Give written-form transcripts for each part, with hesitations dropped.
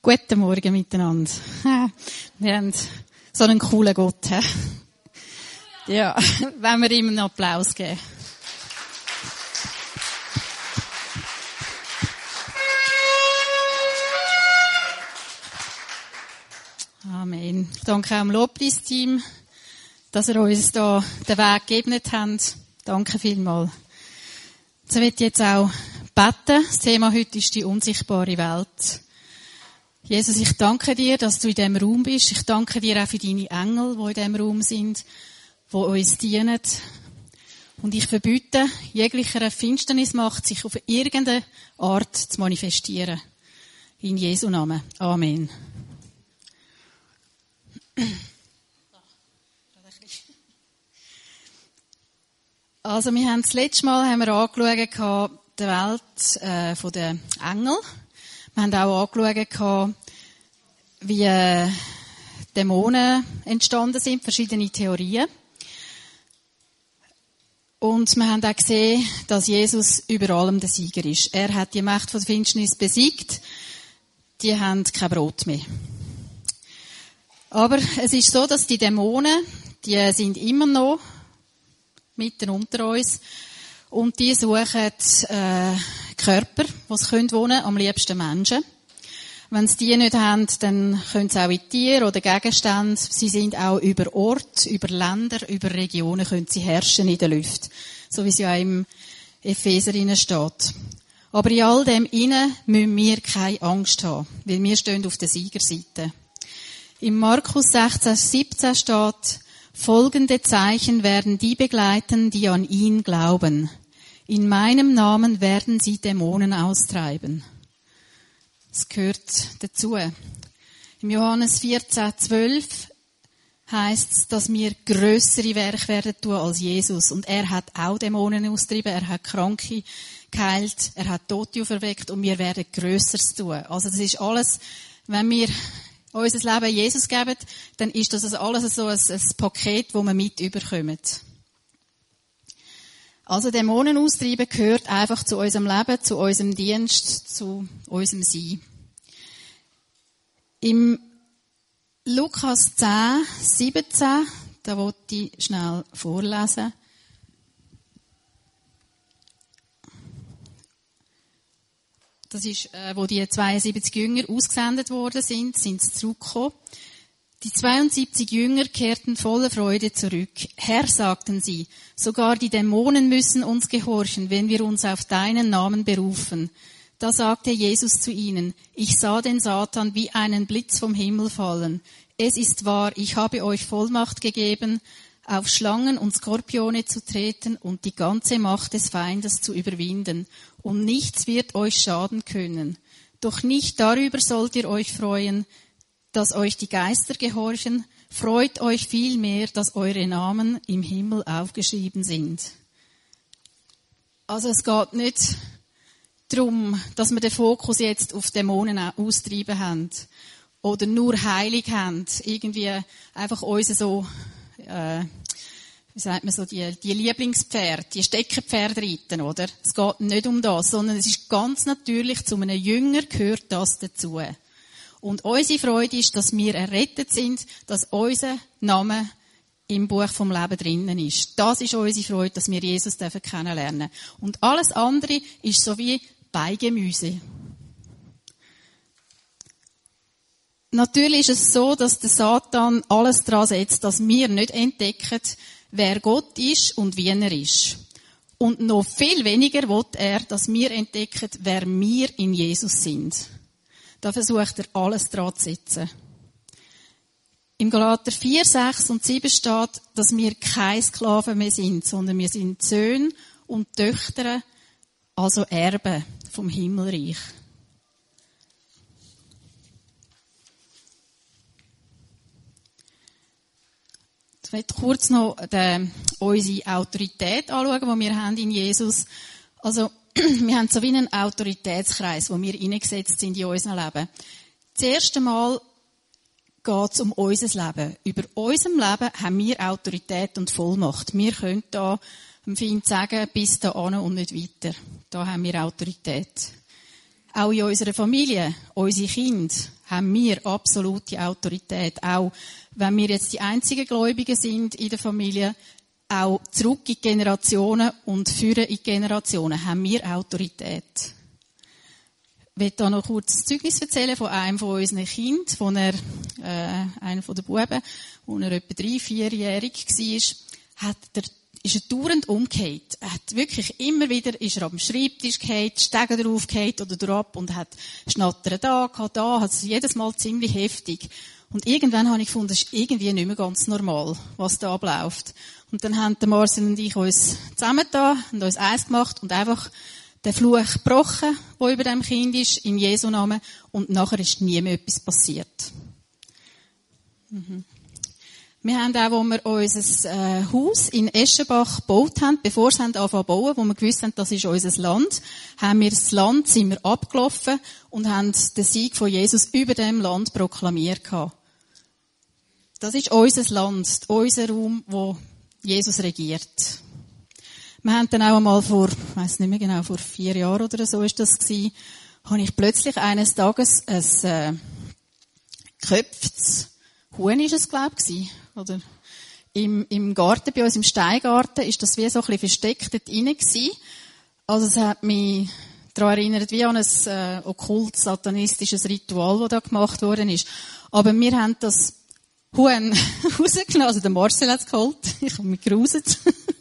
Guten Morgen miteinander. Wir haben so einen coolen Gott. He? Ja, wenn wir ihm einen Applaus geben. Amen. Ich danke auch dem Lobpreisteam, dass ihr uns da den Weg geebnet habt. Danke vielmals. Jetzt möchte ich jetzt auch beten. Das Thema heute ist die unsichtbare Welt. Jesus, ich danke dir, dass du in diesem Raum bist. Ich danke dir auch für deine Engel, die in diesem Raum sind, die uns dienen. Und ich verbiete jeglicher Finsternismacht, sich auf irgendeine Art zu manifestieren. In Jesu Namen. Amen. Also, wir haben das letzte Mal angeschaut, die Welt von den Engeln. Wir haben auch angeschaut, wie Dämonen entstanden sind, verschiedene Theorien. Und wir haben auch gesehen, dass Jesus über allem der Sieger ist. Er hat die Macht von der Finsternis besiegt. Die haben kein Brot mehr. Aber es ist so, dass die Dämonen, die sind immer noch mitten unter uns. Und die suchen Körper, die sie wohnen können, am liebsten Menschen. Wenn sie die nicht haben, dann können sie auch in Tiere oder Gegenstände. Sie sind auch über Orte, über Länder, über Regionen können sie herrschen in der Luft. So wie es ja im Epheser steht. Aber in all dem innen müssen wir keine Angst haben, weil wir stehen auf der Siegerseite. Im Markus 16,17 steht: Folgende Zeichen werden die begleiten, die an ihn glauben. In meinem Namen werden sie Dämonen austreiben. Das gehört dazu. Im Johannes 14,12 heisst es, dass wir grössere Werke werden tun als Jesus. Und er hat auch Dämonen austrieben, er hat Kranke geheilt, er hat Tote auferweckt und wir werden Grösseres tun. Also das ist alles, wenn wir unser Leben Jesus geben, dann ist das alles so ein Paket, das wir mit überkommen. Also Dämonen austreiben gehört einfach zu unserem Leben, zu unserem Dienst, zu unserem Sein. Im Lukas 10,17, da wollte ich schnell vorlesen. Das ist, wo die 72 Jünger ausgesendet worden sind sie zurückgekommen. Die 72 Jünger kehrten voller Freude zurück. Herr, sagten sie, sogar die Dämonen müssen uns gehorchen, wenn wir uns auf deinen Namen berufen. Da sagte Jesus zu ihnen: Ich sah den Satan wie einen Blitz vom Himmel fallen. Es ist wahr, ich habe euch Vollmacht gegeben, auf Schlangen und Skorpione zu treten und die ganze Macht des Feindes zu überwinden. Und nichts wird euch schaden können. Doch nicht darüber sollt ihr euch freuen, dass euch die Geister gehorchen. Freut euch vielmehr, dass eure Namen im Himmel aufgeschrieben sind. Also es geht nicht darum, dass wir den Fokus jetzt auf Dämonen austreiben haben oder nur heilig haben, irgendwie einfach uns so, wie sagt man so, die Lieblingspferde, die Steckerpferde reiten, oder? Es geht nicht um das, sondern es ist ganz natürlich, zu einem Jünger gehört das dazu. Und unsere Freude ist, dass wir errettet sind, dass unser Name im Buch vom Leben drinnen ist. Das ist unsere Freude, dass wir Jesus kennenlernen dürfen. Und alles andere ist so wie Beigemüse. Natürlich ist es so, dass der Satan alles daran setzt, dass wir nicht entdecken, wer Gott ist und wie er ist. Und noch viel weniger will er, dass wir entdecken, wer wir in Jesus sind. Da versucht er alles dran zu setzen. Im Galater 4, 6 und 7 steht, dass wir keine Sklaven mehr sind, sondern wir sind Söhne und Töchter, also Erben vom Himmelreich. Ich möchte kurz noch unsere Autorität anschauen, die wir haben in Jesus. Also, wir haben so wie einen Autoritätskreis, wo wir hineingesetzt sind in unserem Leben. Das erste Mal geht es um unser Leben. Über unserem Leben haben wir Autorität und Vollmacht. Wir können da dem Feind sagen, bis da an und nicht weiter. Da haben wir Autorität. Auch in unserer Familie, unsere Kinder, haben wir absolute Autorität. Auch wenn wir jetzt die einzigen Gläubigen sind in der Familie, auch zurück in die Generationen und führen in die Generationen, haben wir Autorität. Ich will da noch kurz ein Zeugnis erzählen von einem von unseren Kindern, einer von den Buben, wo er etwa 3-4-jährig war, ist er dauernd umgekehrt. Er hat wirklich immer wieder, ist er am Schreibtisch gefallen, Stege drauf gefallen oder drauf und hat Schnattern da, also jedes Mal ziemlich heftig. Und irgendwann habe ich gefunden, das ist irgendwie nicht mehr ganz normal, was da abläuft. Und dann haben Marcel und ich uns zusammengetan und uns eins gemacht und einfach den Fluch gebrochen, der über dem Kind ist, in Jesu Namen. Und nachher ist nie mehr etwas passiert. Wir haben auch, wo wir unser Haus in Eschenbach gebaut haben, bevor sie angefangen zu bauen, wo wir gewusst haben, das ist unser Land, haben wir das Land, sind wir abgelaufen und haben den Sieg von Jesus über dem Land proklamiert gehabt. Das ist unser Land, unser Raum, wo Jesus regiert. Wir haben dann auch einmal vor 4 Jahren oder so ist das gewesen, habe ich plötzlich eines Tages ein geköpftes Huhn ist es, glaube ich, oder im Garten, bei uns im Steingarten, ist das wie so ein bisschen versteckt dort rein gewesen. Also es hat mich daran erinnert, wie an ein okkult-satanistisches Ritual, das da gemacht worden ist. Aber wir haben das Huhn rausgenommen, also der Marcel hat es geholt, ich habe mich geruset,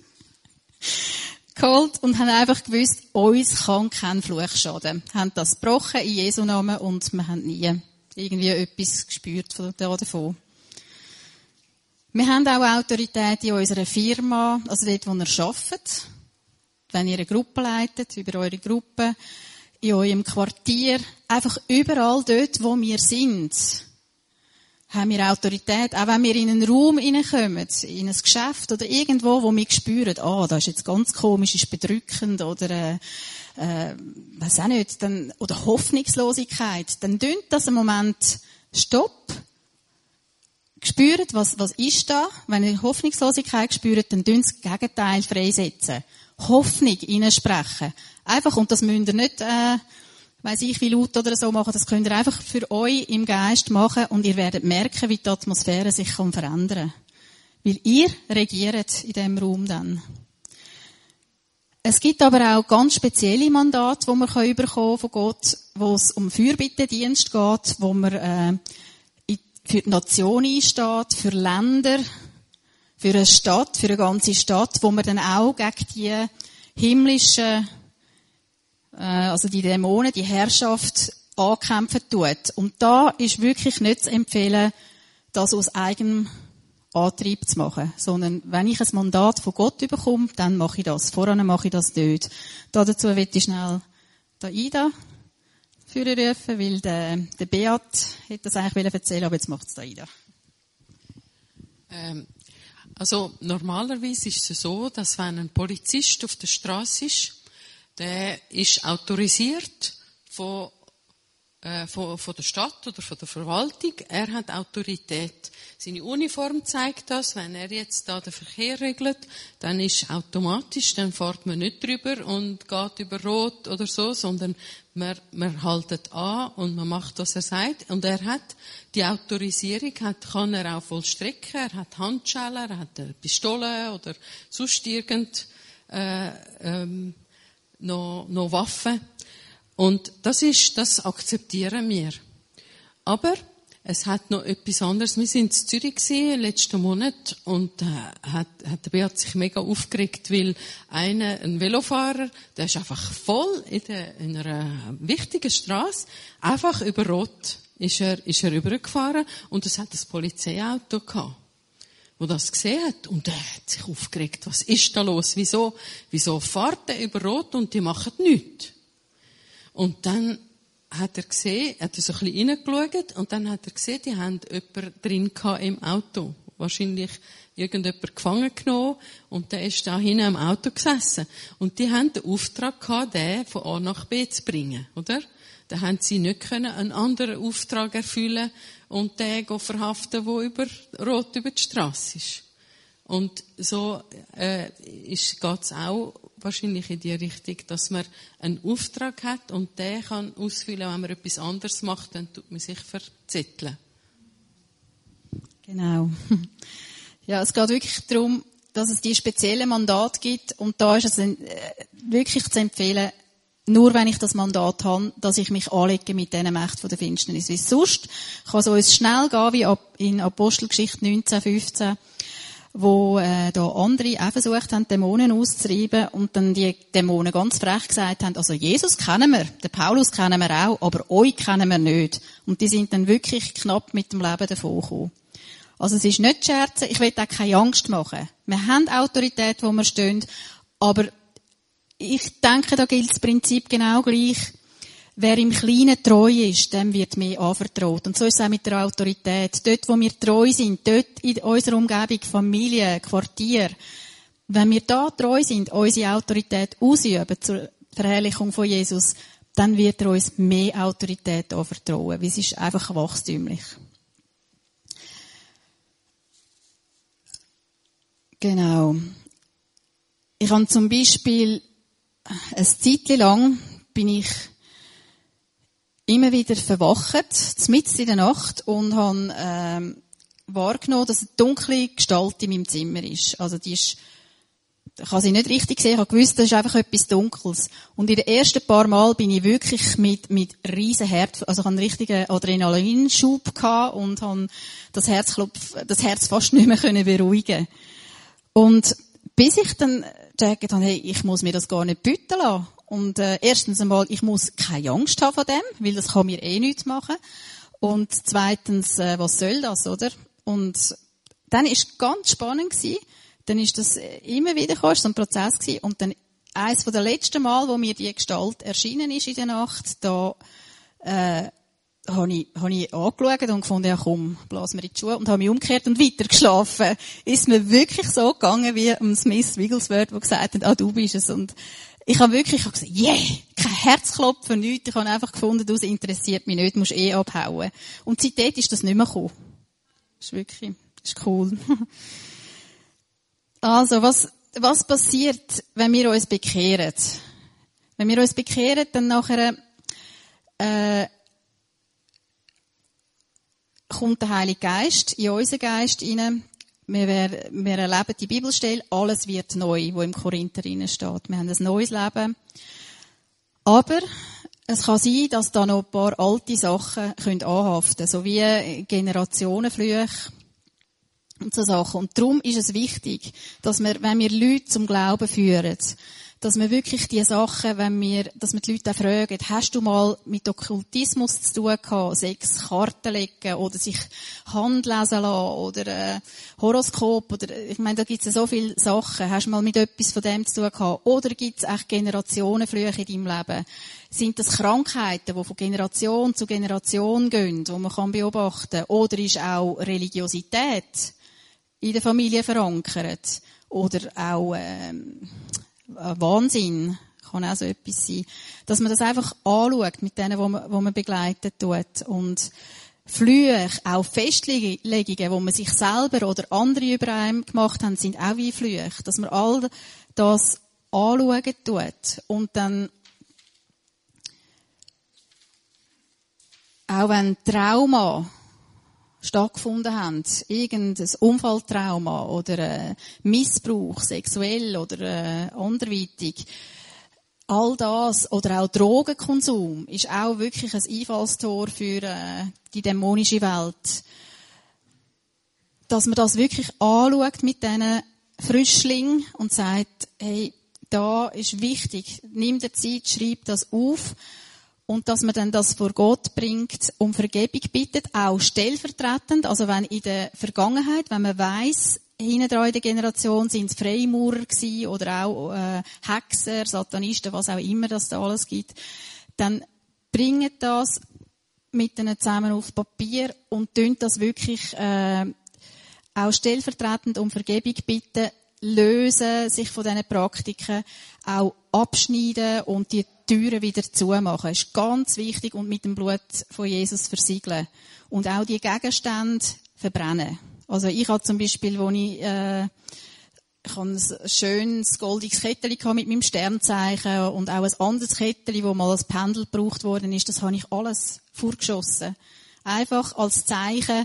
geholt und haben einfach gewusst, uns kann kein Fluch schaden. Wir haben das gebrochen in Jesu Namen und wir haben nie irgendwie etwas gespürt davon. Wir haben auch Autorität in unserer Firma, also dort, wo ihr arbeitet. Wenn ihr eine Gruppe leitet, über eure Gruppe, in eurem Quartier, einfach überall dort, wo wir sind, haben wir Autorität. Auch wenn wir in einen Raum hineinkommen, in ein Geschäft oder irgendwo, wo wir spüren, das ist jetzt ganz komisch, ist bedrückend oder weiss auch nicht, oder Hoffnungslosigkeit, dann dünnt das einen Moment Stopp, spürt, was ist da? Wenn ihr Hoffnungslosigkeit spürt, dann dünnt das Gegenteil freisetzen. Hoffnung hineinsprechen. Einfach, und das müsst ihr nicht, weiss ich, wie laut oder so machen, das könnt ihr einfach für euch im Geist machen und ihr werdet merken, wie die Atmosphäre sich verändern kann. Weil ihr regiert in diesem Raum dann. Es gibt aber auch ganz spezielle Mandate, die man bekommen von Gott, wo es um Fürbittendienst geht, wo man für die Nation einsteht, für Länder, für eine Stadt, für eine ganze Stadt, wo man dann auch gegen die himmlischen, also die Dämonen, die Herrschaft ankämpfen tut. Und da ist wirklich nicht zu empfehlen, das aus eigenem Antrieb zu machen, sondern wenn ich ein Mandat von Gott bekomme, dann mache ich das. Voran mache ich das nicht. Dazu will ich schnell Ida rufen, weil der Beat hätte das eigentlich erzählen, aber jetzt macht es Ida. Also normalerweise ist es so, dass wenn ein Polizist auf der Straße ist, der ist autorisiert von der Stadt oder von der Verwaltung. Er hat Autorität. Seine Uniform zeigt das. Wenn er jetzt da den Verkehr regelt, dann ist automatisch, dann fährt man nicht drüber und geht über Rot oder so, sondern man haltet an und man macht, was er sagt. Und er hat die Autorisierung, kann er auch vollstrecken. Er hat Handschellen, er hat eine Pistole oder sonst noch Waffen. Und das akzeptieren wir. Aber es hat noch etwas anderes. Wir sind in Zürich gewesen, letzten Monat, und hat der Beat sich mega aufgeregt, weil ein Velofahrer, der ist einfach voll in einer wichtigen Straße, einfach über Rot ist er rübergefahren, und es hat ein Polizeiauto gehabt, wo das gesehen hat, und er hat sich aufgeregt. Was ist da los? Wieso fährt er über Rot und die machen nichts? Und dann hat er gesehen, hat er so ein bisschen reingeschaut, und dann hat er gesehen, die haben jemanden drin gehabt im Auto. Wahrscheinlich irgendjemand gefangen genommen, und der ist da hinten im Auto gesessen. Und die haben den Auftrag gehabt, den von A nach B zu bringen, oder? Da haben sie nicht können einen anderen Auftrag erfüllen und den verhaften, der rot über die Strasse ist. Und so geht's auch wahrscheinlich in die Richtung, dass man einen Auftrag hat und den kann ausfüllen, wenn man etwas anderes macht, dann tut man sich verzetteln. Genau. Ja, es geht wirklich darum, dass es die speziellen Mandate gibt und da ist es wirklich zu empfehlen, nur wenn ich das Mandat habe, dass ich mich anlege mit diesen Mächten von der Finsternis. Weil sonst kann es uns schnell gehen, wie in Apostelgeschichte 19,15, wo da andere auch versucht haben, Dämonen auszutreiben und dann die Dämonen ganz frech gesagt haben, also Jesus kennen wir, den Paulus kennen wir auch, aber euch kennen wir nicht. Und die sind dann wirklich knapp mit dem Leben davongekommen. Also es ist nicht scherzen, ich will auch keine Angst machen. Wir haben Autorität, wo wir stehen, aber ich denke, da gilt das Prinzip genau gleich. Wer im Kleinen treu ist, dem wird mehr anvertraut. Und so ist es auch mit der Autorität. Dort, wo wir treu sind, dort in unserer Umgebung, Familie, Quartier, wenn wir da treu sind, unsere Autorität ausüben zur Verherrlichung von Jesus, dann wird er uns mehr Autorität anvertrauen, weil es ist einfach wachstümlich. Genau. Ich habe zum Beispiel eine Zeit lang bin ich immer wieder verwacht, mitten in der Nacht, und habe wahrgenommen, dass eine dunkle Gestalt in meinem Zimmer ist. Also die ist, ich habe sie nicht richtig gesehen, ich habe gewusst, das ist einfach etwas Dunkles. Und in den ersten paar Mal bin ich wirklich mit riesen Herz, also ich hatte einen richtigen Adrenalinschub gehabt und habe das Herz fast nicht mehr beruhigen. Und bis ich dann gecheckt habe, hey, ich muss mir das gar nicht bieten lassen. Und erstens einmal, ich muss keine Angst haben von dem, weil das kann mir eh nichts machen. Und zweitens, was soll das, oder? Und dann ist ganz spannend gewesen. Dann ist das immer wieder gekommen, so ein Prozess gewesen. Und dann eines von der letzten Mal, wo mir die Gestalt erschienen ist in der Nacht, da habe ich angeschaut und gefunden, ja komm, blasen wir in die Schuhe, und habe mich umgekehrt und weiter geschlafen. Ist mir wirklich so gegangen wie Smith Wigglesworth, der gesagt hat, du bist es. Und ich habe gesagt, yeah, kein Herzklopfen, nichts. Ich habe einfach gefunden, das interessiert mich nicht, musst abhauen. Und seitdem ist das nicht mehr gekommen. Das ist cool. Also, was passiert, wenn wir uns bekehren? Wenn wir uns bekehren, dann nachher, kommt der Heilige Geist in unseren Geist hinein. Wir erleben die Bibelstelle, alles wird neu, wo im Korinther drin steht. Wir haben ein neues Leben. Aber es kann sein, dass da noch ein paar alte Sachen anhaften können, so wie Generationenflüche und so Sachen. Und darum ist es wichtig, dass wir, wenn wir Leute zum Glauben führen, dass wir wirklich die Sachen, dass wir die Leute auch fragen, hast du mal mit Okkultismus zu tun gehabt, 6 Karten legen oder sich Hand lesen lassen oder Horoskop oder, ich meine, da gibt es ja so viele Sachen. Hast du mal mit etwas von dem zu tun gehabt? Oder gibt es echt Generationenflüche in deinem Leben? Sind das Krankheiten, die von Generation zu Generation gehen, die man beobachten kann? Oder ist auch Religiosität in der Familie verankert? Oder auch Wahnsinn kann auch so etwas sein. Dass man das einfach anschaut mit denen, wo man begleitet tut. Und Flüche, auch Festlegungen, wo man sich selber oder andere über einem gemacht haben, sind auch wie Flüche. Dass man all das anschauen tut. Und dann, auch wenn Trauma stattgefunden haben, irgendein Unfalltrauma oder Missbrauch, sexuell oder anderweitig, all das, oder auch Drogenkonsum, ist auch wirklich ein Einfallstor für die dämonische Welt. Dass man das wirklich anschaut mit diesen Frischlingen und sagt, hey, da ist wichtig, nimm dir Zeit, schreib das auf. Und dass man dann das vor Gott bringt, um Vergebung bittet, auch stellvertretend. Also wenn in der Vergangenheit, wenn man weiss, hinten dran in der Generation sind es Freimaurer gewesen oder auch Hexer, Satanisten, was auch immer das da alles gibt, dann bringen das mit ihnen zusammen auf Papier und tun das wirklich auch stellvertretend um Vergebung bitten, lösen, sich von diesen Praktiken auch abschneiden und die Türen wieder zumachen. Das ist ganz wichtig und mit dem Blut von Jesus versiegeln. Und auch die Gegenstände verbrennen. Also ich habe zum Beispiel, als ich Ich hatte ein schönes goldiges Kettchen mit meinem Sternzeichen und auch ein anderes Kettchen, das mal als Pendel gebraucht worden ist. Das habe ich alles vorgeschossen. Einfach als Zeichen,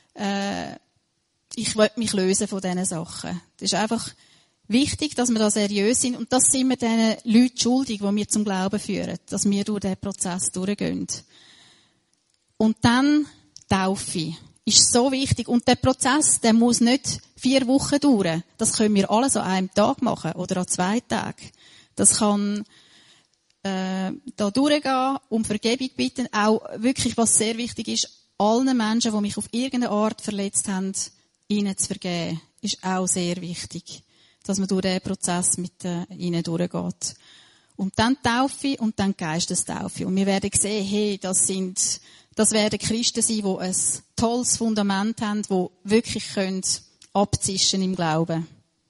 ich will mich lösen von diesen Sachen. Das ist einfach wichtig, dass wir da seriös sind. Und das sind wir den Leuten schuldig, die wir zum Glauben führen, dass wir durch diesen Prozess durchgehen. Und dann Taufe. Ist so wichtig. Und der Prozess, der muss nicht 4 Wochen dauern. Das können wir alles an einem Tag machen oder an 2 Tagen. Das kann da durchgehen, um Vergebung bitten. Auch wirklich, was sehr wichtig ist, allen Menschen, die mich auf irgendeine Art verletzt haben, ihnen zu vergeben. Ist auch sehr wichtig, dass man durch diesen Prozess mit ihnen durchgeht. Und dann Taufe und dann Geistestaufe. Und wir werden sehen, hey, das werden Christen sein, die ein tolles Fundament haben, die wirklich abzischen im Glauben.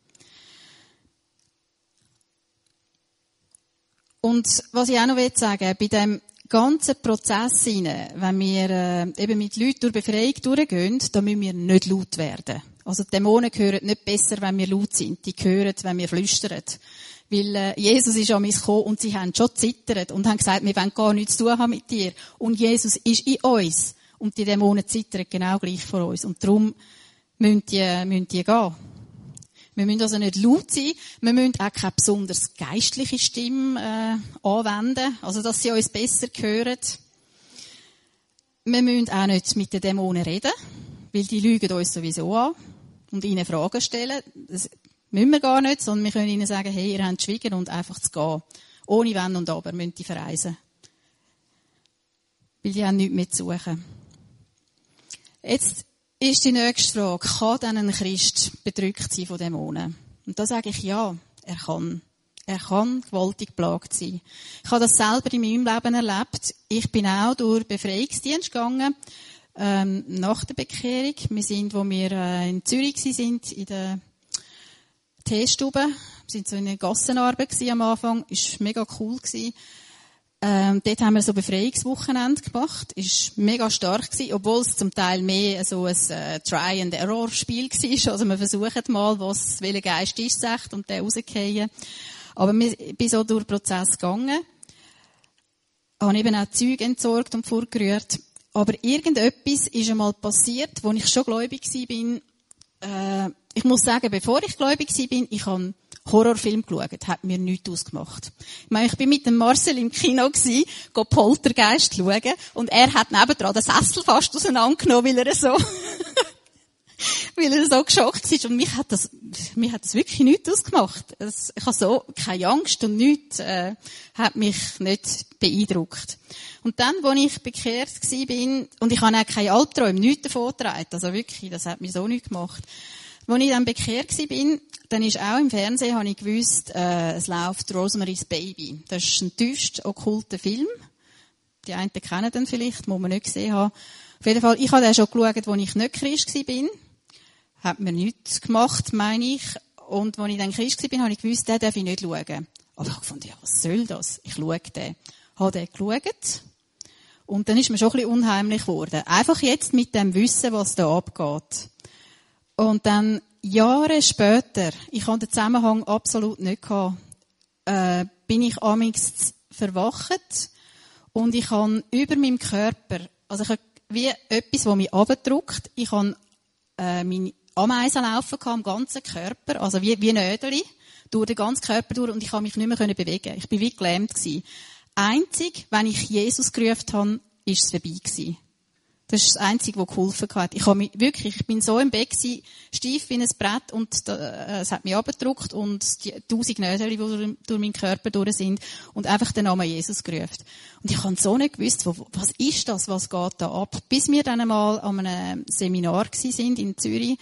Und was ich auch noch sagen will, bei dem ganzen Prozess wenn wir eben mit Leuten durch Befreiung durchgehen, da müssen wir nicht laut werden. Also die Dämonen hören nicht besser, wenn wir laut sind. Die hören, wenn wir flüstern. Weil Jesus ist an mich gekommen und sie haben schon zittert und haben gesagt, wir wollen gar nichts zu tun haben mit dir. Und Jesus ist in uns. Und die Dämonen zittern genau gleich vor uns. Und darum müssen die gehen. Wir müssen also nicht laut sein. Wir müssen auch keine besonders geistliche Stimme anwenden. Also, dass sie uns besser hören. Wir müssen auch nicht mit den Dämonen reden. Weil die lügen uns sowieso an. Und ihnen Fragen stellen. Das müssen wir gar nicht, sondern wir können ihnen sagen, hey, ihr habt schwiegen und einfach zu gehen. Ohne Wenn und Aber müssen die verreisen. Weil die haben nichts mehr zu suchen. Jetzt ist die nächste Frage, kann denn ein Christ bedrückt sein von Dämonen? Und da sage ich ja, er kann. Er kann gewaltig geplagt sein. Ich habe das selber in meinem Leben erlebt. Ich bin auch durch Befreiungsdienst gegangen, nach der Bekehrung. Wir sind, wo wir in Zürich sind, in der Teestube. Wir sind so in einer Gassenarbeit am Anfang. Ist mega cool gewesen. Dort haben wir so Befreiungswochenende gemacht. Ist mega stark gewesen, obwohl es zum Teil mehr so ein Try-and-Error-Spiel war. Also wir versuchen mal, welcher Geist ist es echt und den rausgehen. Aber ich bin so durch den Prozess gegangen. Habe eben auch Zeug entsorgt und vorgerührt. Aber irgendetwas ist einmal passiert, wo ich schon gläubig war. Ich muss sagen, bevor ich gläubig war, ich habe Horrorfilm geschaut, hat mir nichts ausgemacht. Ich meine, ich bin mit dem Marcel im Kino gsi, Poltergeist schauen, und er hat nebendran den Sessel fast auseinandergenommen, weil er so geschockt ist. Und mich hat das wirklich nichts ausgemacht. Ich habe so keine Angst und nichts, hat mich nicht beeindruckt. Und dann, als ich bekehrt war, und ich habe auch keine Albträume, nichts davon getragen, also wirklich, das hat mir so nichts gemacht. Als ich dann bekehrt war, dann ist auch im Fernsehen, habe ich gewusst, es läuft Rosemary's Baby. Das ist ein tiefst okkulter Film. Die einen kennen den vielleicht, muss man nicht gesehen haben. Auf jeden Fall, ich habe den schon geschaut, als ich nicht Christ war. Hat mir nichts gemacht, meine ich. Und als ich dann Christ war, habe ich gewusst, den darf ich nicht schauen. Aber ich fand, ja, was soll das? Ich schaue den. Habe den geschaut. Und dann ist mir schon ein bisschen unheimlich geworden. Einfach jetzt mit dem Wissen, was da abgeht. Und dann, Jahre später, ich habe den Zusammenhang absolut nicht gehabt, bin ich amigs verwacht und ich habe über meinem Körper, also ich habe wie etwas, das mich runterdrückt, ich habe meine Ameisen laufen gehabt, am ganzen Körper, also wie Nödeli, durch den ganzen Körper durch, und ich habe mich nicht mehr bewegen. Ich bin wie gelähmt gewesen. Einzig, wenn ich Jesus gerufen habe, ist es vorbei gewesen. Das ist das Einzige, was geholfen hat. Ich bin so im Bett gewesen, steif wie ein Brett, und es hat mich abgedrückt und die 1000 Nödel, die durch meinen Körper durch sind, und einfach den Namen Jesus gerufen. Und ich habe so nicht gewusst, was ist das, was geht da ab? Bis wir dann einmal an einem Seminar sind in Zürich.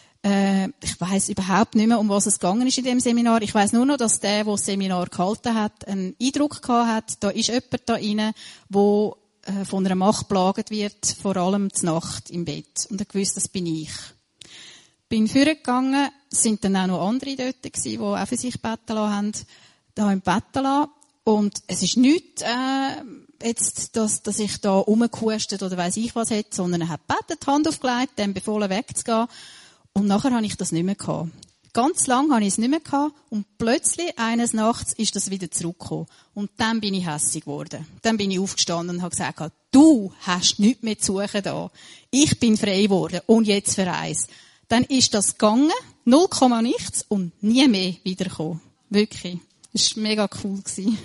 Ich weiss überhaupt nicht mehr, um was es gegangen ist in dem Seminar. Ich weiss nur noch, dass der das Seminar gehalten hat, einen Eindruck gehabt hat, da ist jemand da rein, wo von einer Macht plagt wird, vor allem zur Nacht im Bett. Und ich wusste, das bin ich. Bin vorgegangen, es sind dann auch noch andere dort gewesen, die auch für sich beten lassen haben. Da habe ich beten lassen. Und es ist nichts, jetzt, dass ich da rumgehustet oder weiss ich was hätte, sondern er hat gebetet, die Hand aufgelegt, dem befohlen wegzugehen. Und nachher habe ich das nicht mehr gehabt. Ganz lang hatte ich es nicht mehr gehabt und plötzlich, eines Nachts, ist das wieder zurückgekommen. Und dann bin ich hässig geworden. Dann bin ich aufgestanden und habe gesagt, du hast nichts mehr zu suchen da. Ich bin frei geworden und jetzt für eins. Dann ist das gegangen, 0, nichts und nie mehr wiedergekommen. Wirklich. Das war mega cool.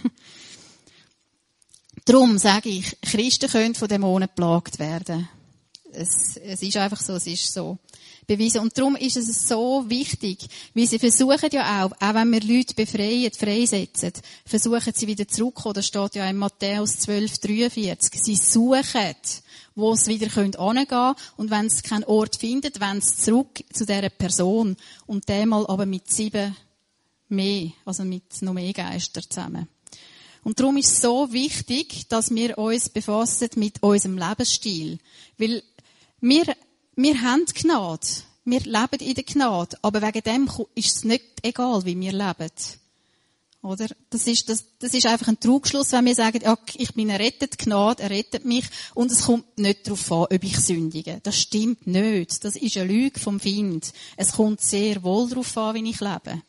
Darum sage ich, Christen können von Dämonen geplagt werden. Es ist einfach so, es ist so bewiesen. Und darum ist es so wichtig, weil sie versuchen ja auch wenn wir Leute befreien, freisetzen, versuchen sie wieder zurückzukommen. Das steht ja in Matthäus 12,43. Sie suchen, wo sie wieder hingehen können. Und wenn sie keinen Ort finden, wollen sie zurück zu dieser Person. Und einmal aber mit 7 mehr, also mit noch mehr Geistern zusammen. Und darum ist es so wichtig, dass wir uns befassen mit unserem Lebensstil. Weil wir haben Gnade. Wir leben in der Gnade. Aber wegen dem ist es nicht egal, wie wir leben. Oder? Das ist einfach ein Trugschluss, wenn wir sagen, ja, ich bin errettet, Gnade errettet mich. Und es kommt nicht darauf an, ob ich sündige. Das stimmt nicht. Das ist eine Lüge vom Feind. Es kommt sehr wohl darauf an, wie ich lebe.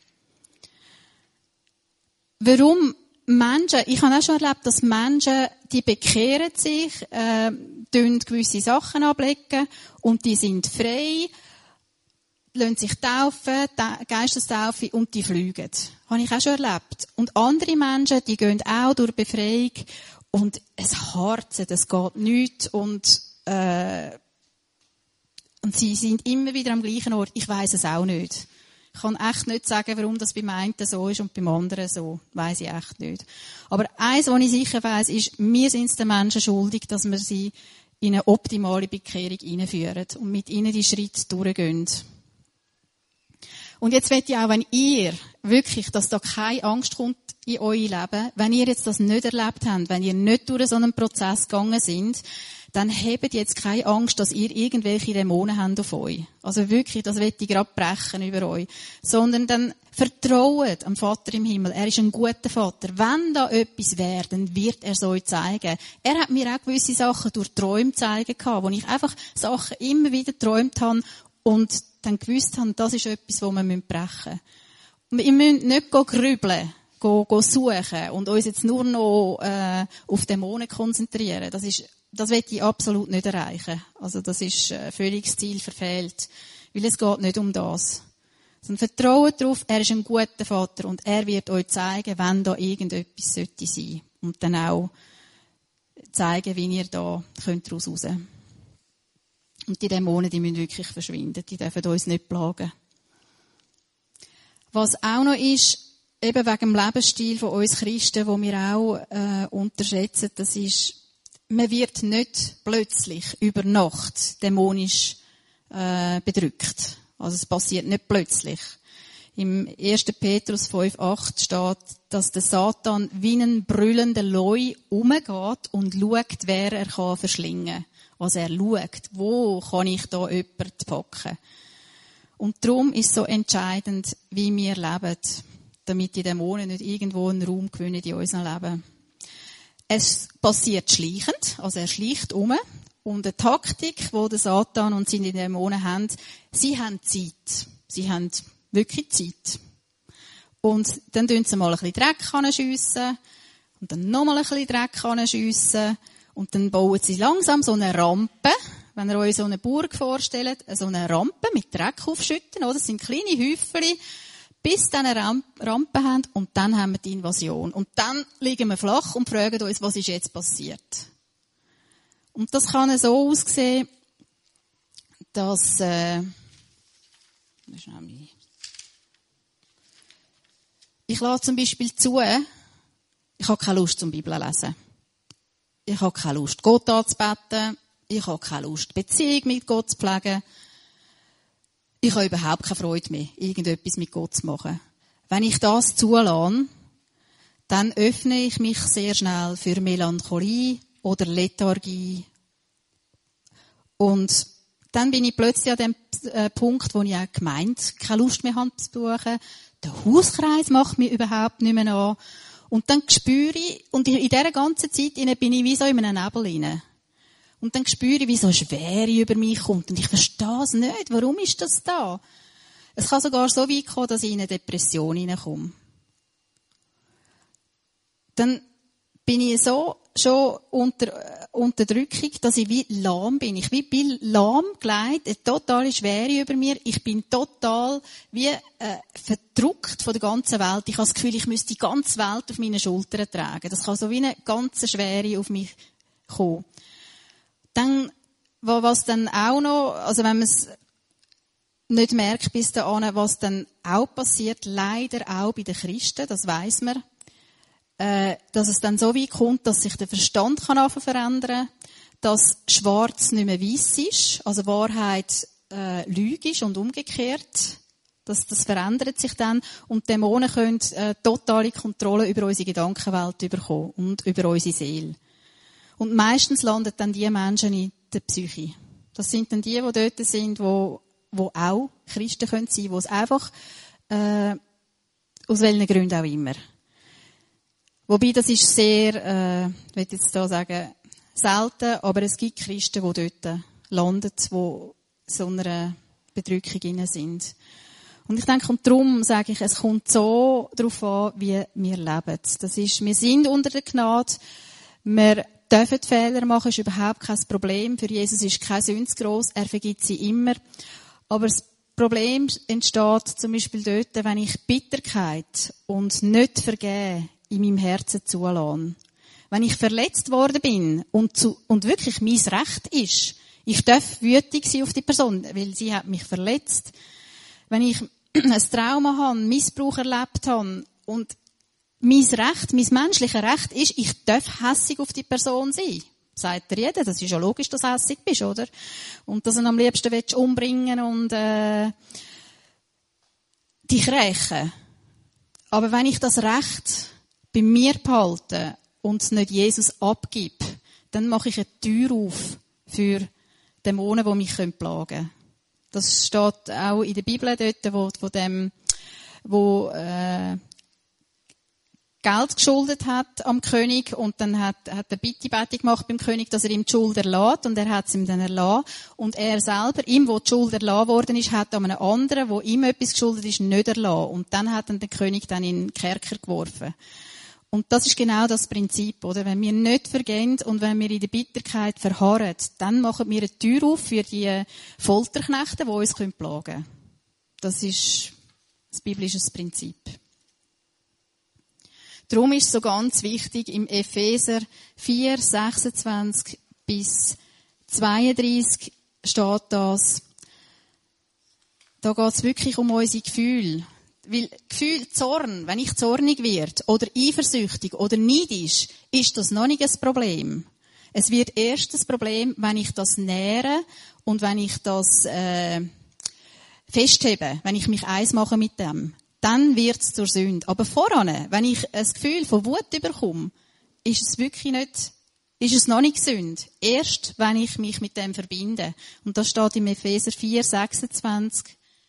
Warum Menschen, ich habe auch schon erlebt, dass Menschen, die bekehren sich, gewisse Sachen ablegen und die sind frei, lassen sich taufen, Geistestaufe und die fliegen. Habe ich auch schon erlebt. Und andere Menschen, die gehen auch durch Befreiung und es harzen, es geht nichts und sie sind immer wieder am gleichen Ort. Ich weiss es auch nicht. Ich kann echt nicht sagen, warum das beim einen so ist und beim anderen so. Weiss ich echt nicht. Aber eins, was ich sicher weiss, ist, wir sind es den Menschen schuldig, dass wir sie in eine optimale Bekehrung hineinführen und mit ihnen die Schritte durchgehen. Und jetzt möchte ich auch, wenn ihr wirklich, dass da keine Angst kommt in euer Leben, wenn ihr jetzt das nicht erlebt habt, wenn ihr nicht durch so einen Prozess gegangen seid, dann habt jetzt keine Angst, dass ihr irgendwelche Dämonen habt auf euch. Also wirklich, das will ich gerade brechen über euch. Sondern dann vertraut am Vater im Himmel. Er ist ein guter Vater. Wenn da etwas wäre, dann wird er es euch zeigen. Er hat mir auch gewisse Sachen durch Träume zeigen gehabt, wo ich einfach Sachen immer wieder geträumt habe und dann gewusst habe, das ist etwas, das wir brechen müssen. Wir müssen nicht grübeln, suchen und uns jetzt nur noch auf Dämonen konzentrieren. Das will ich absolut nicht erreichen. Also das ist völlig das Ziel verfehlt. Weil es geht nicht um das. Sondern vertraut darauf, er ist ein guter Vater und er wird euch zeigen, wenn da irgendetwas sollte sein. Und dann auch zeigen, wie ihr da könnt daraus raus. Und die Dämonen, die müssen wirklich verschwinden. Die dürfen uns nicht plagen. Was auch noch ist, eben wegen dem Lebensstil von uns Christen, wo wir auch unterschätzen, das ist, man wird nicht plötzlich über Nacht dämonisch bedrückt. Also es passiert nicht plötzlich. Im 1. Petrus 5,8 steht, dass der Satan wie ein brüllender Leu umgeht und schaut, wer er kann verschlingen. Also er schaut, wo kann ich da jemanden packen. Und darum ist es so entscheidend, wie wir leben, damit die Dämonen nicht irgendwo einen Raum gewinnen in unserem Leben. Es passiert schleichend, also er schleicht um. Und eine Taktik, die der Satan und seine Dämonen haben, sie haben Zeit. Sie haben wirklich Zeit. Und dann schiessen sie mal ein bisschen Dreck anschiessen und dann nochmal ein bisschen Dreck anschiessen und dann bauen sie langsam so eine Rampe. Wenn ihr euch so eine Burg vorstellt, so eine Rampe mit Dreck aufschütten, oder? Das sind kleine Häufchen, bis dann eine Rampe haben und dann haben wir die Invasion. Und dann liegen wir flach und fragen uns, was ist jetzt passiert. Und das kann so aussehen, dass, ich lasse zum Beispiel zu, ich habe keine Lust zum Bibel lesen. Ich habe keine Lust, Gott anzubeten. Ich habe keine Lust, Beziehung mit Gott zu pflegen. Ich habe überhaupt keine Freude mehr, irgendetwas mit Gott zu machen. Wenn ich das zulasse, dann öffne ich mich sehr schnell für Melancholie oder Lethargie. Und dann bin ich plötzlich an dem Punkt, wo ich auch gemeint keine Lust mehr habe zu besuchen. Der Hauskreis macht mir überhaupt nicht mehr an. Und dann spüre ich, und in dieser ganzen Zeit bin ich wie so in einem Nebel hinein. Und dann spüre ich, wie so eine Schwere über mich kommt. Und ich verstehe es nicht. Warum ist das da? Es kann sogar so weit kommen, dass ich in eine Depression hineinkomme. Dann bin ich so schon unter Unterdrückung, dass ich wie lahm bin. Ich bin lahmgelegt, eine totale Schwere über mir. Ich bin total wie verdrückt von der ganzen Welt. Ich habe das Gefühl, ich müsste die ganze Welt auf meine Schultern tragen. Das kann so wie eine ganze Schwere auf mich kommen. Dann, was dann auch noch, also wenn man es nicht merkt bis dahin, was dann auch passiert, leider auch bei den Christen, das weiss man, dass es dann so weit kommt, dass sich der Verstand kann verändern, dass Schwarz nicht mehr weiss ist, also Wahrheit Lüge ist und umgekehrt. Das verändert sich dann und Dämonen können totale Kontrolle über unsere Gedankenwelt bekommen und über unsere Seele. Und meistens landen dann die Menschen in der Psyche. Das sind dann die dort sind, wo auch Christen können sein, wo es einfach aus welchen Gründen auch immer. Wobei, das ist sehr, ich will jetzt da sagen, selten, aber es gibt Christen, die dort landen, die so einer Bedrückung inne sind. Und ich denke, und darum sage ich, es kommt so darauf an, wie wir leben. Das ist, wir sind unter der Gnade, wir dürfen Fehler machen, ist überhaupt kein Problem. Für Jesus ist keine Sünde zu gross, er vergibt sie immer. Aber das Problem entsteht zum Beispiel dort, wenn ich Bitterkeit und nicht Vergeben in meinem Herzen zulasse. Wenn ich verletzt worden bin und wirklich mein Recht ist, ich darf wütig sein auf die Person, weil sie hat mich verletzt. Wenn ich ein Trauma habe, Missbrauch erlebt habe und mein Recht, mein menschliches Recht ist, ich darf hässig auf die Person sein. Sagt dir jeder, das ist ja logisch, dass du hässig bist, oder? Und dass du ihn am liebsten umbringen und dich rächen. Aber wenn ich das Recht bei mir behalte und es nicht Jesus abgib, dann mache ich eine Tür auf für Dämonen, die mich plagen können. Das steht auch in der Bibel dort, wo Geld geschuldet hat am König und dann hat er Bitte gemacht beim König, dass er ihm die Schuld erlässt und er hat es ihm dann erlassen. Und er selber, ihm, wo die Schuld erlassen worden ist, hat an einem anderen, wo ihm etwas geschuldet ist, nicht erlassen. Und dann hat dann der König dann in den Kerker geworfen. Und das ist genau das Prinzip, oder? Wenn wir nicht vergehen und wenn wir in der Bitterkeit verharren, dann machen wir eine Tür auf für die Folterknechte, die uns plagen können. Das ist das biblische Prinzip. Darum ist es so ganz wichtig, im Epheser 4, 26 bis 32 steht das. Da geht es wirklich um unsere Gefühle. Weil Gefühl, Zorn, wenn ich zornig werde, oder eifersüchtig, oder neidisch, ist das noch nicht ein Problem. Es wird erst ein Problem, wenn ich das nähere und wenn ich das festhebe, wenn ich mich eins mache mit dem. Dann wird es zur Sünde. Aber voran, wenn ich ein Gefühl von Wut bekomme, ist es noch nicht Sünde. Erst, wenn ich mich mit dem verbinde. Und das steht im Epheser 4, 26.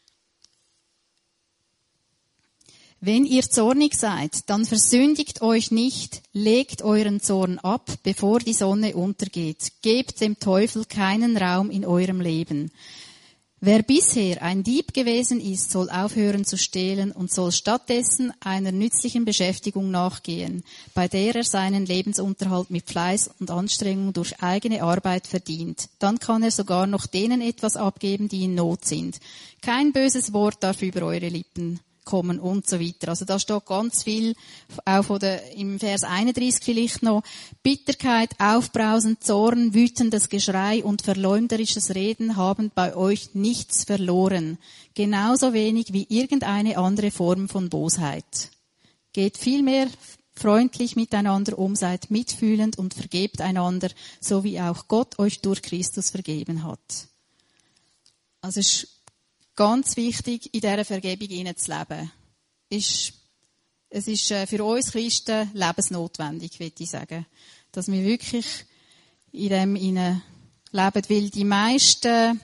Wenn ihr zornig seid, dann versündigt euch nicht, legt euren Zorn ab, bevor die Sonne untergeht. Gebt dem Teufel keinen Raum in eurem Leben. Wer bisher ein Dieb gewesen ist, soll aufhören zu stehlen und soll stattdessen einer nützlichen Beschäftigung nachgehen, bei der er seinen Lebensunterhalt mit Fleiß und Anstrengung durch eigene Arbeit verdient. Dann kann er sogar noch denen etwas abgeben, die in Not sind. Kein böses Wort darf über eure Lippen kommen und so weiter. Also da steht ganz viel, auch im Vers 31 vielleicht noch, Bitterkeit, Aufbrausen, Zorn, wütendes Geschrei und verleumderisches Reden haben bei euch nichts verloren. Genauso wenig wie irgendeine andere Form von Bosheit. Geht vielmehr freundlich miteinander um, seid mitfühlend und vergebt einander, so wie auch Gott euch durch Christus vergeben hat. Also es ist ganz wichtig, in dieser Vergebung zu leben. Es ist für uns Christen lebensnotwendig, würde ich sagen. Dass wir wirklich in dem leben. Weil die meisten,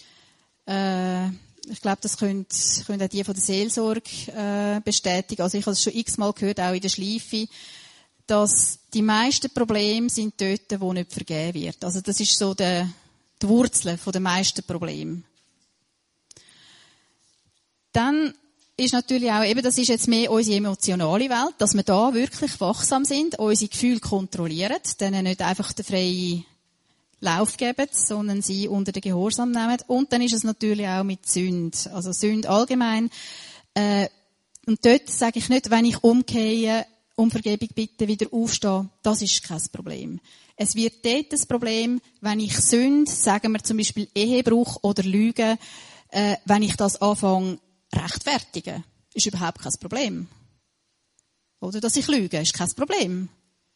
ich glaube, das können auch die von der Seelsorge bestätigen. Also ich habe es schon x-mal gehört, auch in der Schleife, dass die meisten Probleme sind dort, wo nicht vergeben wird. Also das ist so die Wurzel der meisten Probleme. Dann ist natürlich auch, eben, das ist jetzt mehr unsere emotionale Welt, dass wir da wirklich wachsam sind, unsere Gefühle kontrollieren, denen nicht einfach den freien Lauf geben, sondern sie unter den Gehorsam nehmen. Und dann ist es natürlich auch mit Sünde. Also Sünde allgemein. Und dort sage ich nicht, wenn ich umkehre, um Vergebung bitte, wieder aufstehen, das ist kein Problem. Es wird dort das Problem, wenn ich Sünde, sagen wir zum Beispiel Ehebruch oder Lüge, wenn ich das anfange rechtfertigen, ist überhaupt kein Problem. Oder dass ich lüge, ist kein Problem.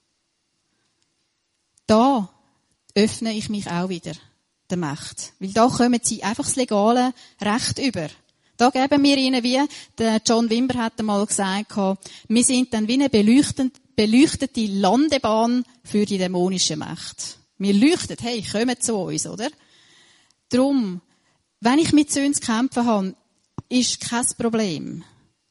Da öffne ich mich auch wieder der Macht. Weil da kommen sie einfach das legale Recht über. Da geben wir ihnen, wie der John Wimber hat einmal gesagt, wir sind dann wie eine beleuchtete Landebahn für die dämonische Macht. Wir leuchten, hey, kommen zu uns, oder? Drum, wenn ich mit Sünde zu kämpfen habe, ist kein Problem.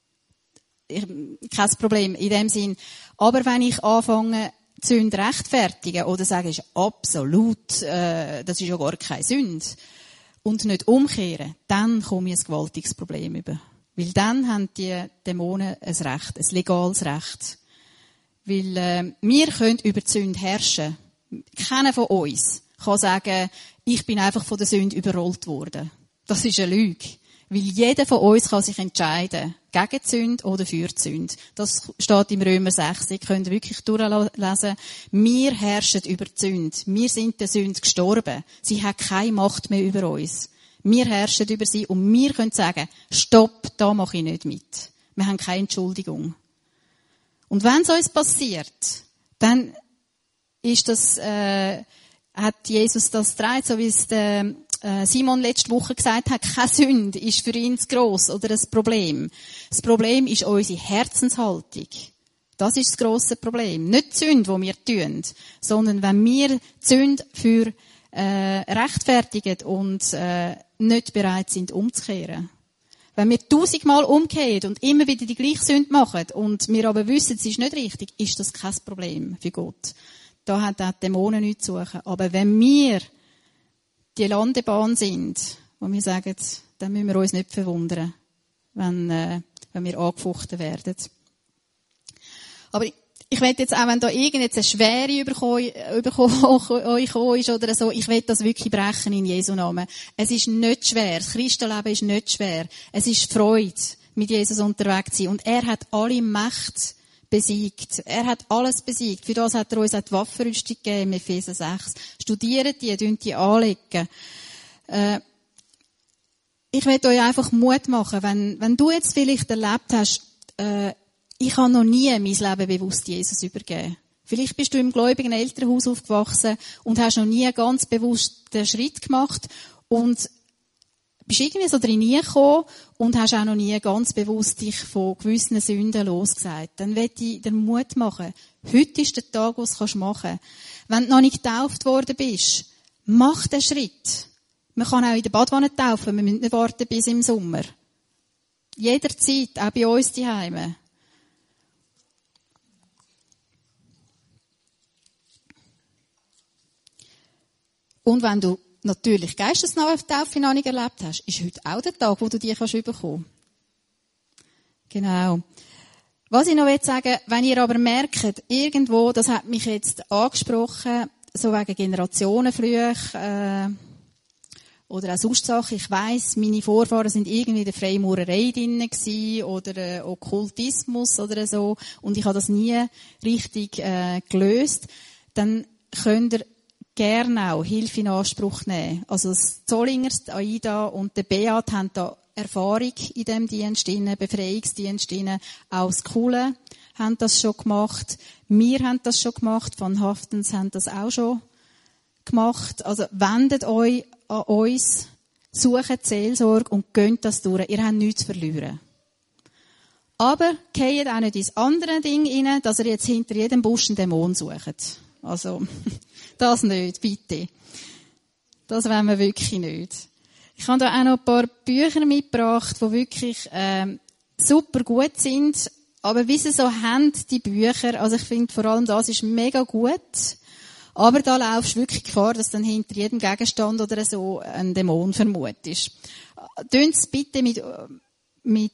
Kein Problem in dem Sinn. Aber wenn ich anfange, die Sünde rechtfertigen oder sagen, ist absolut, das ist ja gar keine Sünde, und nicht umkehren, dann komme ich ein gewaltiges Problem über. Weil dann haben die Dämonen ein Recht, ein legales Recht. Weil wir können über die Sünde herrschen. Keiner von uns kann sagen, ich bin einfach von der Sünde überrollt worden. Das ist eine Lüge. Weil jeder von uns kann sich entscheiden, gegen die Sünde oder für die Sünde. Das steht im Römer 6. Ihr könnt wirklich durchlesen. Wir herrschen über die Sünde. Wir sind der Sünde gestorben. Sie hat keine Macht mehr über uns. Wir herrschen über sie und wir können sagen, stopp, da mache ich nicht mit. Wir haben keine Entschuldigung. Und wenn es uns passiert, dann ist das, hat Jesus das getragen, so wie es der Simon letzte Woche gesagt hat, keine Sünde ist für ihn zu gross oder ein Problem. Das Problem ist unsere Herzenshaltung. Das ist das grosse Problem. Nicht die Sünde, die wir tun, sondern wenn wir die Sünde für rechtfertigen und nicht bereit sind, umzukehren. Wenn wir 1000-mal umkehren und immer wieder die gleiche Sünde machen und wir aber wissen, es ist nicht richtig, ist das kein Problem für Gott. Da hat auch die Dämonen nichts zu suchen. Aber wenn wir die Landebahn sind, wo wir sagen, dann müssen wir uns nicht verwundern, wenn wir angefochten werden. Aber ich will jetzt auch, wenn da eine Schwere euch gekommen ist oder so, ich will das wirklich brechen in Jesu Namen. Es ist nicht schwer. Das Christenleben ist nicht schwer. Es ist Freude, mit Jesus unterwegs zu sein. Und er hat alle Macht besiegt. Er hat alles besiegt. Für das hat er uns auch die Waffenrüstung gegeben, im Epheser 6. Studiert die anlegen. Ich will euch einfach Mut machen, wenn du jetzt vielleicht erlebt hast, ich habe noch nie mein Leben bewusst Jesus übergeben. Vielleicht bist du im gläubigen Elternhaus aufgewachsen und hast noch nie ganz bewusst den Schritt gemacht und bist irgendwie so drin gekommen und hast auch noch nie ganz bewusst dich von gewissen Sünden losgesagt. Dann will ich dir Mut machen. Heute ist der Tag, wo du es machen kannst. Wenn du noch nicht getauft worden bist, mach den Schritt. Man kann auch in der Badwanne taufen, wir müssen nicht warten bis im Sommer. Jederzeit, auch bei uns zu Hause. Und wenn du natürlich geistesnahe Taufe noch nicht erlebt hast, ist heute auch der Tag, wo du die bekommen kannst. Genau. Was ich noch sagen will, wenn ihr aber merkt, irgendwo, das hat mich jetzt angesprochen, so wegen Generationenflüche, oder auch sonst Sachen. Ich weiss, meine Vorfahren sind irgendwie in der Freimaurerei drin gewesen, oder Okkultismus oder so, und ich habe das nie richtig gelöst. Dann könnt ihr gerne auch Hilfe in Anspruch nehmen. Also das Zollingers, die Aida und der Beat haben da Erfahrung in diesem Dienst, Befreiungsdienst. Auch das Coole haben das schon gemacht. Wir haben das schon gemacht. Van Haftens haben das auch schon gemacht. Also wendet euch an uns, sucht Seelsorge und geht das durch. Ihr habt nichts zu verlieren. Aber geht auch nicht ins andere Ding rein, dass ihr jetzt hinter jedem Busch einen Dämon sucht. Also, das nicht, bitte. Das wollen wir wirklich nicht. Ich habe da auch noch ein paar Bücher mitgebracht, die wirklich super gut sind. Aber wie sie so haben, die Bücher, also ich finde vor allem das ist mega gut. Aber da laufst du wirklich Gefahr, dass dann hinter jedem Gegenstand oder so ein Dämon vermutest. Tönt es bitte mit mit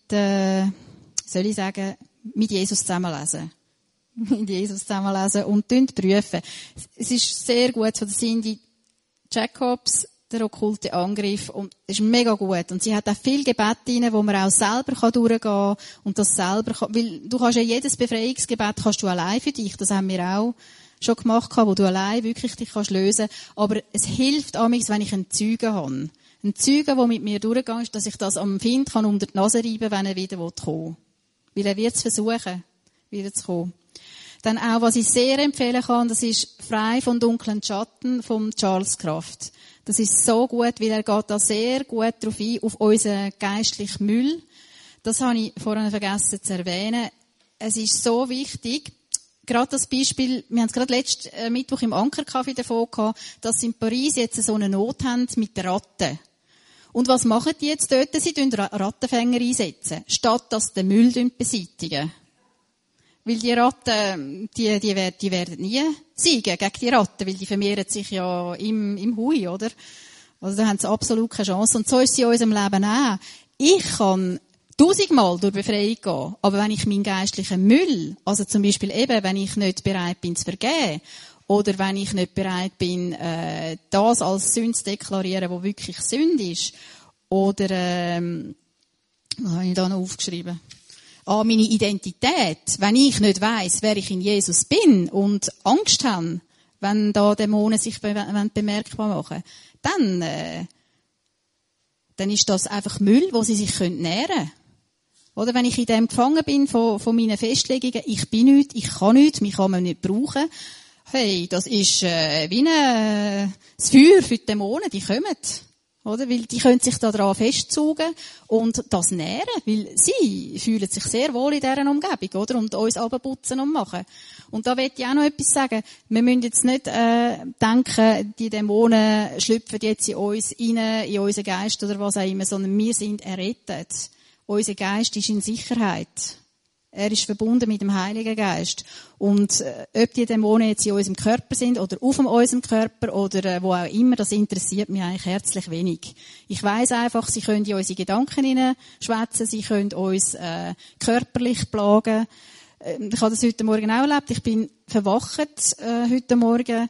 Jesus zusammenlesen. Mit Jesus zusammenlesen und prüfen. Es ist sehr gut von der Cindy Jacobs, der okkulte Angriff, und es ist mega gut. Und sie hat auch viel Gebet drin, wo man auch selber durchgehen kann und das selber kann, weil du kannst ja jedes Befreiungsgebet kannst du allein für dich, das haben wir auch schon gemacht, wo du allein wirklich dich kannst lösen. Aber es hilft amigs, wenn ich einen Zeugen habe. Einen Zeugen, der mit mir durchgegangen ist, dass ich das am Find kann unter die Nase reiben, wenn er wieder kommen will. Weil er wird es versuchen, wieder zu kommen. Dann auch, was ich sehr empfehlen kann, das ist «Frei von dunklen Schatten» von Charles Kraft. Das ist so gut, weil er geht da sehr gut drauf ein, auf unseren geistlichen Müll. Das habe ich vorhin vergessen zu erwähnen. Es ist so wichtig, gerade das Beispiel, wir haben es gerade letzten Mittwoch im Ankercafé davon gehabt, dass sie in Paris jetzt so eine Not haben mit den Ratten. Und was machen die jetzt dort? Sie tun Rattenfänger einsetzen, statt dass den Müll beseitigen. Weil die Ratten, die werden nie siegen gegen die Ratten, weil die vermehren sich ja im Hui, oder? Also da haben sie absolut keine Chance. Und so ist es in unserem Leben auch. Ich kann 1000-mal durch Befreiung gehen, aber wenn ich meinen geistlichen Müll, also zum Beispiel eben, wenn ich nicht bereit bin zu vergeben, oder wenn ich nicht bereit bin, das als Sünde zu deklarieren, wo wirklich Sünde ist, oder, was habe ich da noch aufgeschrieben? Meine Identität, wenn ich nicht weiss, wer ich in Jesus bin und Angst habe, wenn da Dämonen sich bemerkbar machen, dann ist das einfach Müll, wo sie sich nähren können. Oder wenn ich in dem gefangen bin von meinen Festlegungen, ich bin nichts, ich kann nichts, mich kann man nicht brauchen. Hey, das ist wie das Feuer für die Dämonen, die kommen. Oder? Weil die können sich da dran festzaugen und das nähren, weil sie fühlen sich sehr wohl in dieser Umgebung, oder? Und uns runterputzen und machen. Und da möchte ich auch noch etwas sagen. Wir müssen jetzt nicht denken, die Dämonen schlüpfen jetzt in uns rein, in unseren Geist oder was auch immer, sondern wir sind errettet. Unser Geist ist in Sicherheit. Er ist verbunden mit dem Heiligen Geist. Und ob die Dämonen jetzt in unserem Körper sind oder auf unserem Körper oder wo auch immer, das interessiert mich eigentlich herzlich wenig. Ich weiss einfach, sie können in unsere Gedanken hineinschwätzen, sie können uns körperlich plagen. Ich habe das heute Morgen auch erlebt. Ich bin verwacht heute Morgen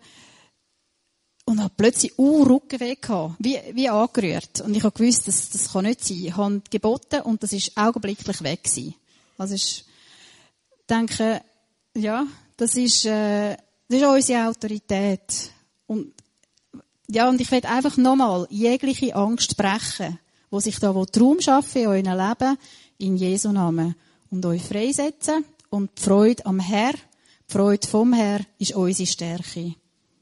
und habe plötzlich Rückenweh gehabt, wie angerührt. Und ich habe gewusst, das kann nicht sein. Ich habe geboten und das ist augenblicklich weg gewesen. Also ich denke, ja, das ist unsere Autorität. Und ich will einfach nochmal jegliche Angst brechen, die sich da Raum schaffen in eurem Leben, in Jesu Namen. Und euch freisetzen. Und die Freude am Herr, die Freude vom Herr ist unsere Stärke.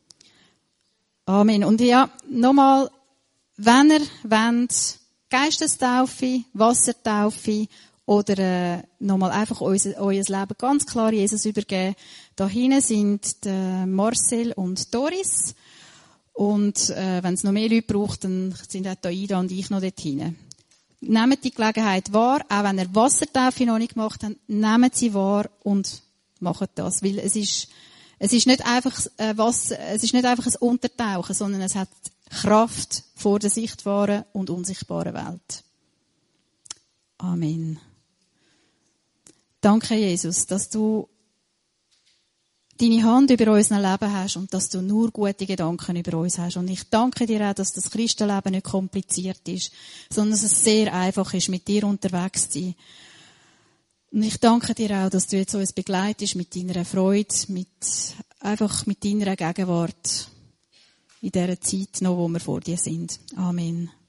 Amen. Und ja, nochmal, wenn ihr wollt, Geistestaufe, Wassertaufe, oder nochmal einfach euer Leben ganz klar Jesus übergeben. Da hinten sind Marcel und Doris. Und wenn es noch mehr Leute braucht, dann sind auch Aida und ich noch dort hinten. Nehmt die Gelegenheit wahr, auch wenn ihr Wassertaufe noch nicht gemacht habt, nehmt sie wahr und macht das. Weil es ist nicht einfach es ist nicht einfach ein Untertauchen, sondern es hat Kraft vor der sichtbaren und unsichtbaren Welt. Amen. Danke, Jesus, dass du deine Hand über unser Leben hast und dass du nur gute Gedanken über uns hast. Und ich danke dir auch, dass das Christenleben nicht kompliziert ist, sondern dass es sehr einfach ist, mit dir unterwegs zu sein. Und ich danke dir auch, dass du jetzt uns begleitest mit deiner Freude, mit deiner Gegenwart in dieser Zeit noch, wo wir vor dir sind. Amen.